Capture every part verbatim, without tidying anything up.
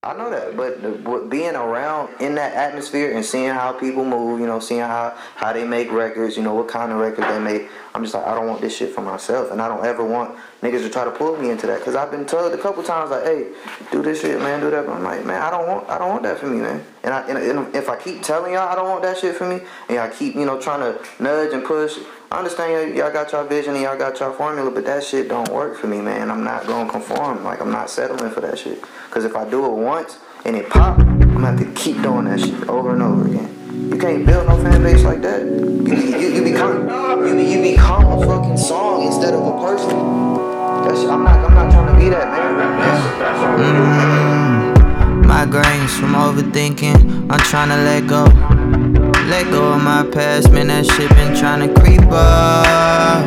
I know that, but the, what, being around in that atmosphere and seeing how people move, you know, seeing how how they make records, you know, what kind of records they make, I'm just like, I don't want this shit for myself, and I don't ever want niggas to try to pull me into that, cause I've been told a couple times like, hey, do this shit, man, do that. But I'm like, man, I don't want, I don't want that for me, man. And I, and, and if I keep telling y'all I don't want that shit for me, and I keep, you know, trying to nudge and push. I understand y'all got y'all vision and y'all got y'all formula, but that shit don't work for me, man. I'm not gonna conform. Like, I'm not settling for that shit. Cause if I do it once and it pop, I'm gonna have to keep doing that shit over and over again. You can't build no fan base like that. You be, you, you become you, be, you become a fucking song instead of a person. That's, I'm not I'm not trying to be that, man. That's, that's mm-hmm. Migraines from overthinking. I'm trying to let go. Let go of my past, man, that shit been tryna creep up.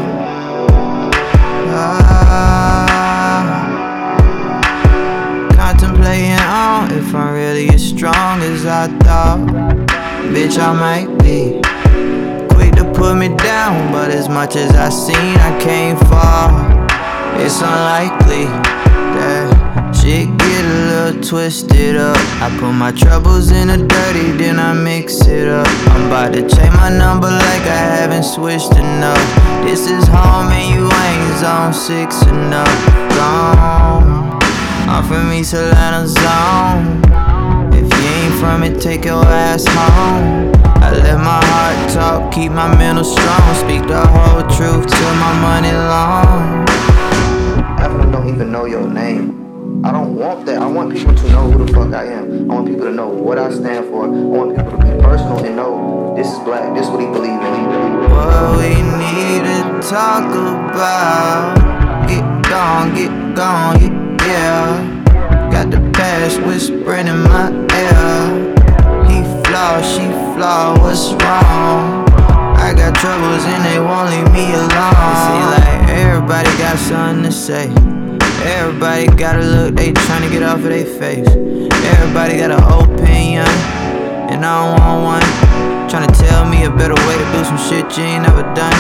Ah, contemplating on if I'm really as strong as I thought. Bitch, I might be quick to put me down, but as much as I seen, I can't fall. It's unlikely that shit get a little twisted up. I put my troubles in the dirty, then I mix it up. I'm about to change my number like I haven't switched enough. This is home and you ain't zone six enough. Gone, I'm from East Atlanta zone. If you ain't from it, take your ass home. I let my heart talk, keep my mental strong. Speak the whole truth till my money long. Half of them don't even know your name. I don't want that. I want people to know who the fuck I am. I want people to know what I stand for. I want people to be personal and know this is black, this is what he believes in. What we need to talk about. Get gone, get gone, yeah. Got the past whispering in my ear. He flawed, she flawed, what's wrong? I got troubles and they won't leave me alone. See, like, everybody got something to say. Everybody got a look they tryna get off of their face. Everybody got an opinion, and I don't want one. Tryna tell me a better way to do some shit you ain't never done.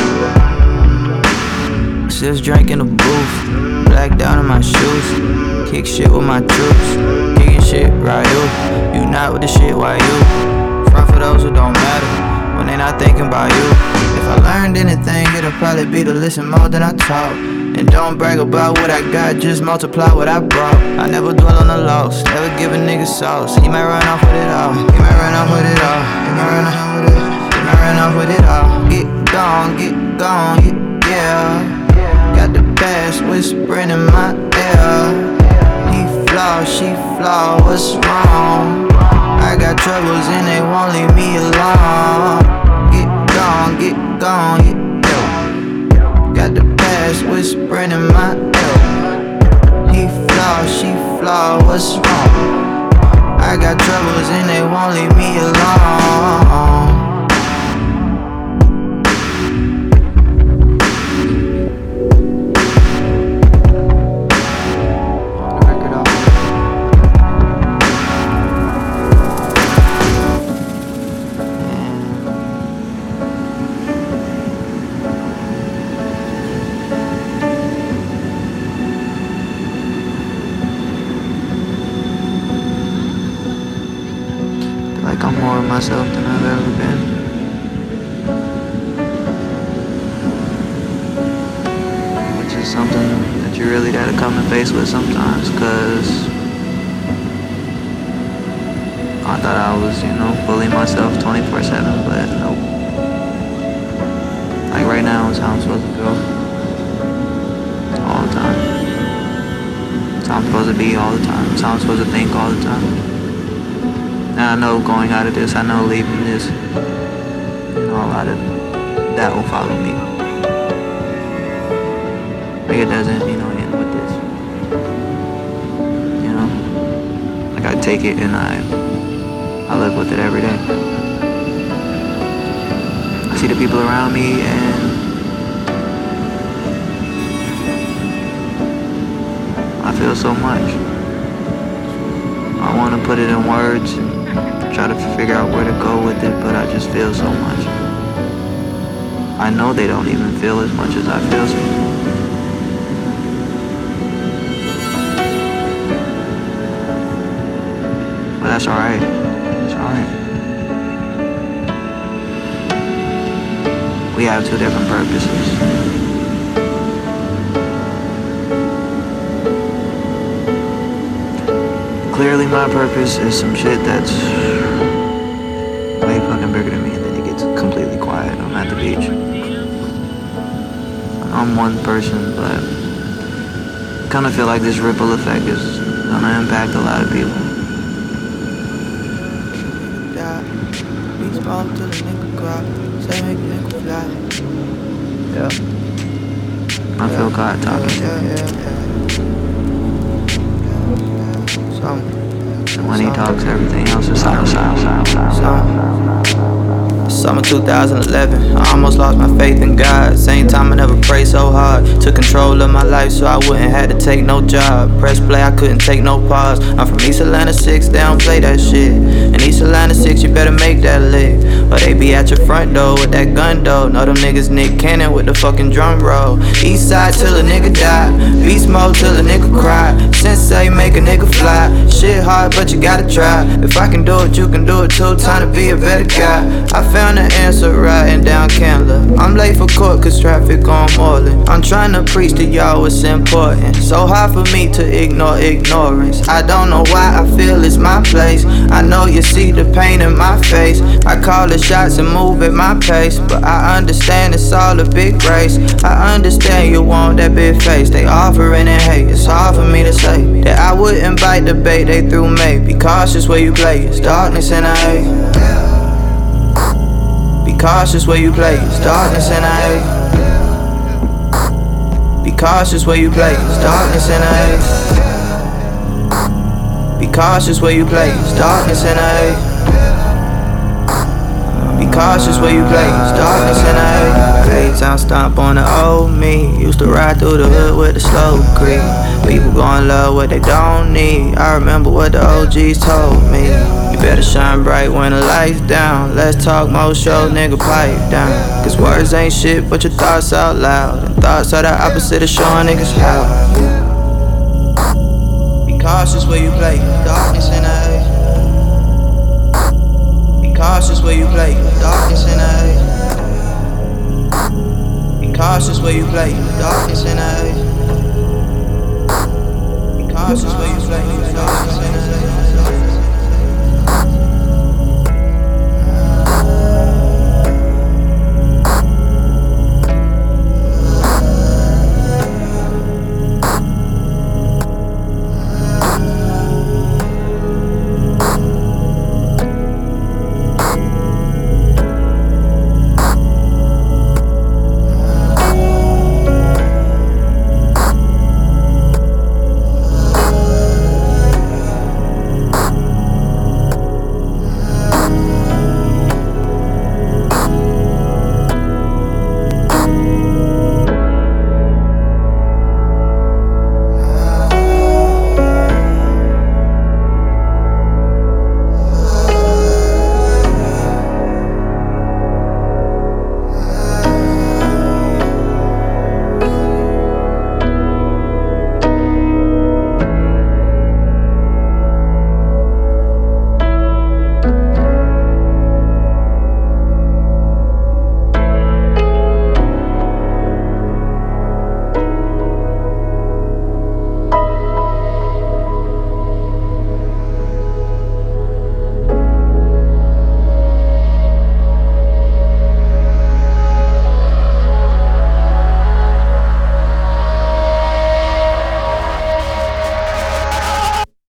Just drink in the booth, blacked out in my shoes. Kick shit with my troops, kicking shit right you. You not with the shit, why you? Front for those who don't matter, when they not thinking about you. If I learned anything, it'll probably be to listen more than I talk. And don't brag about what I got, just multiply what I brought. I never dwell on the loss, never give a nigga sauce. He might run off with it all, he might run off with it all. He might run off with it, he might run off with it all. Get gone, get gone, yeah. Got the past whispering in my ear. He flawed, she flawed, what's wrong? I got troubles and they won't leave me alone. Get gone, get gone, yeah. Got the past whispering in my ear. He flawed, she flawed, what's wrong? I got troubles and they won't leave me alone. I'm more of myself than I've ever been. Which is something that you really gotta come to face with sometimes, cause I thought I was, you know, bullying myself twenty-four seven, but nope. Like right now is how I'm supposed to feel. All the time. It's how I'm supposed to be all the time. It's how I'm supposed to think all the time. Now I know going out of this, I know leaving this, you know, a lot of that will follow me. Like it doesn't, you know, end with this. You know? Like I take it and I I live with it every day. I see the people around me and I feel so much. I want to put it in words and try to figure out where to go with it, but I just feel so much. I know they don't even feel as much as I feel. that's alright. It's alright. We have two different purposes. Clearly my purpose is some shit that's way fucking bigger than me, and then it gets completely quiet. I'm at the beach. I'm one person, but I kinda feel like this ripple effect is gonna impact a lot of people. Yeah. I feel God talking to me. And when he talks, everything else is silent. Summer two thousand eleven, I almost lost my faith in God. Same time I never prayed so hard. Took control of my life so I wouldn't have to take no job. Press play, I couldn't take no pause. I'm from East Atlanta six, they don't play that shit. In East Atlanta six, you better make that lick, or they be at your front door with that gun though. Know them niggas Nick Cannon with the fucking drum roll. East side till a nigga die, beast mode till a nigga cry. Sensei make a nigga fly. Shit hard but you gotta try. If I can do it, you can do it too. Time to be a better guy. I found the answer riding down Candler. I'm late for court cause traffic on Moreland. I'm trying to preach to y'all what's important. So hard for me to ignore ignorance. I don't know why I feel it's my place. I know you see the pain in my face. I call the shots and move at my pace, but I understand it's all a big race. I understand you want that big face. They offering and hate. It's hard for me to say that I wouldn't bite the bait they threw me. Be cautious where you play. It's darkness and I hate. Be cautious where you play. It's darkness and I hate. Be cautious where you play. It's darkness and I hate. Be cautious where you play. It's darkness and I hate. Be cautious where you play. It's darkness and I hate. Town stomp on the old me. Used to ride through the hood with the slow creep. People gon' love what they don't need. I remember what the O Gs told me. You better shine bright when the lights down. Let's talk more show, nigga, pipe down. Cause words ain't shit, but your thoughts out loud. And thoughts are the opposite of showing niggas how. Be cautious where you play. Darkness and I hate. Be cautious where you play. Darkness and I hate. Be cautious where you play. Darkness and I hate. Be cautious where you play. Darkness and I hate.